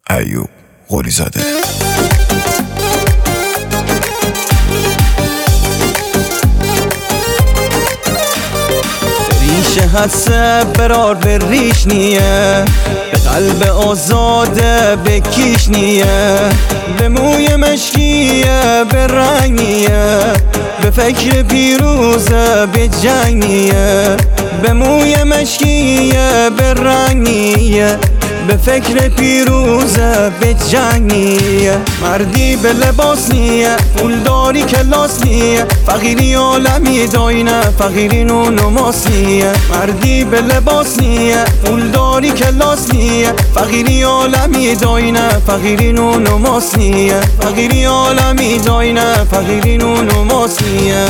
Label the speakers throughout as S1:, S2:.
S1: ایوب قلی زاده.
S2: ریشه هسته برار به ریش نیه، به قلب آزاده به کیش نیه، به موی مشکیه به رنگ نیه، به فکر پیروزه به جنگ نیه، به موی مشکیه به رنگ نیه، به فکر پیروزه به جنگ نیه. مردی به لباس نیه، پولداری کلاس نیه، فقیری عالمی داینه، فقیری نماس نیه. مردی به لباس نیه، پولداری کلاس نیه، فقیری عالمی داینه، فقیری نماس نیه، فقیری عالمی داینه، فقیری نماس نیه.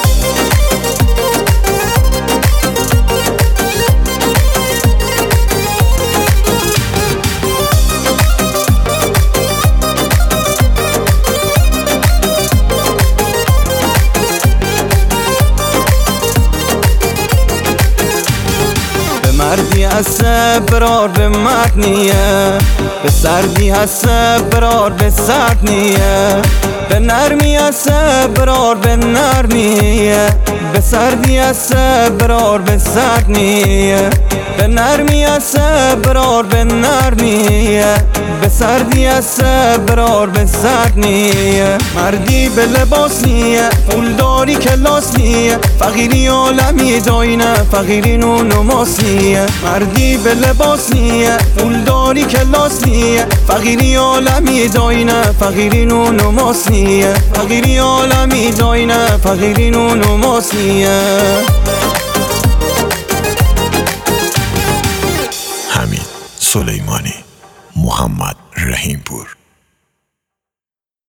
S2: مردی هسته برار به مرد نیه، به سردی هسته برار به سرد نیه، به نرمی هسته برار به نرمیه، به سردی هسته برار به سرد نیه، به نرمی هسته برار به نرمیه، به سردی هسته برار به سرد نیه. مردی به لباس نیه، پولداری کلاس نیه، فقیری عالمی داینه، فقیری نماس نیه. مردی به لباس نیه، پولداری کلاس نیه، فقیری عالمی داینه، فقیری نماس نیه، فقیری عالمی داینه، فقیری نماس نیه.
S1: حمید سلیمانی، محمد رحیمپور.